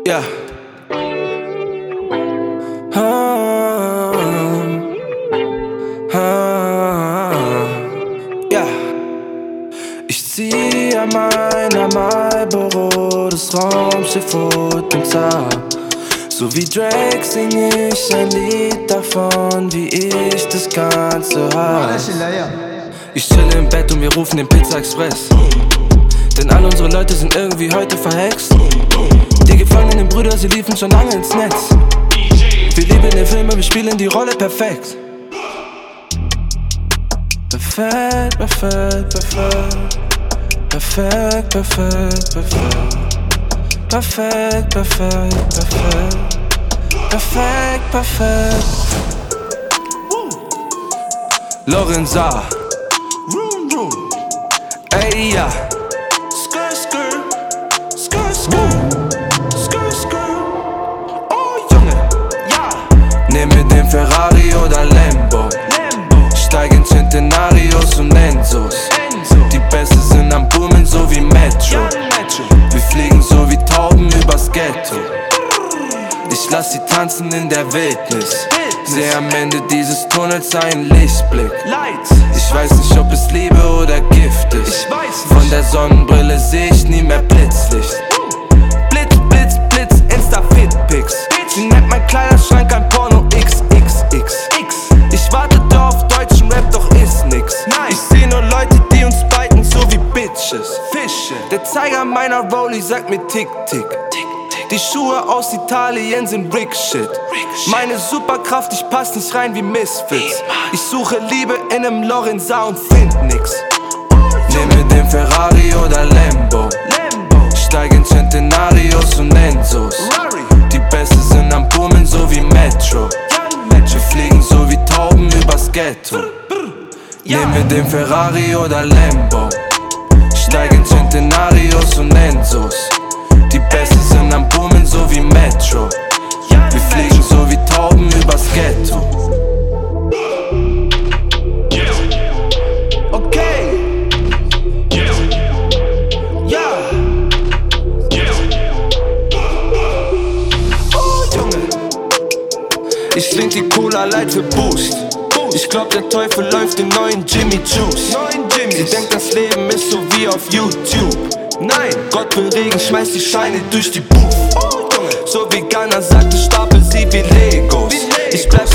Ja. Ja. Ich zieh an meiner Marlboro des Raumschiff und im Zahn. So wie Drake sing ich ein Lied davon, wie ich das Ganze hab. Ich chill im Bett und wir rufen den Pizza Express. Denn all unsere Leute sind irgendwie heute verhext. Die gefangenen Brüder, sie liefen schon lange ins Netz. Wir lieben den Film, wir spielen die Rolle perfekt. Perfekt, perfekt, perfekt. Perfekt, perfekt, perfekt. Perfekt, perfekt, perfekt. Perfekt, perfekt. Lorenza. Ey, ja. Skr, skr. Skr, skr. Skr, skr. Oh, Junge. Ja. Nehme den Ferrari oder Lambo. Steig in Centenarios und Enzos. Die Bässe sind am Boomen, so wie Metro. Wir fliegen so wie Tauben übers Ghetto. Ich lass sie tanzen in der Wildnis. Seh am Ende dieses Tunnels einen Lichtblick. Ich weiß nicht, ob es Liebe oder Gift ist. Von der Sonnenbrille seh ich nie mehr Blitzlicht. Blitz, Blitz, Blitz, Insta-Fit-Pics. Sie nennt mein Kleiderschrank ein Porno XXX. Ich wartete auf deutschen Rap, doch ist nix. Ich seh nur Leute, die uns biten, so wie Bitches. Der Zeiger meiner Rollie sagt mir Tick-Tick. Die Schuhe aus Italien sind Rick-Shit. Meine Superkraft, ich pass nicht rein wie Misfits. Ich suche Liebe in einem Lorenza und find nix. Nehme den Ferrari oder Lambo. Steig in Centenarios und Enzos. Die Bässe sind am Boomen, so wie Metro. Wir fliegen so wie Tauben übers Ghetto. Nehme den Ferrari oder Lambo. Steig in Centenarios und Enzos. Die Bässe sind am Boomen, so wie Metro. Wir fliegen so wie Tauben übers Ghetto. Okay. Ja. Oh, Junge. Ich trink die Cola Light für Boost. Ich glaub, der Teufel läuft den neuen Jimmy Juice. Sie denkt, das Leben ist so wie auf YouTube. Nein, Gott will Regen, schmeiß die Scheine durch die Booth. So wie Ghana sagte, stapel sie wie Legos. Ich bleib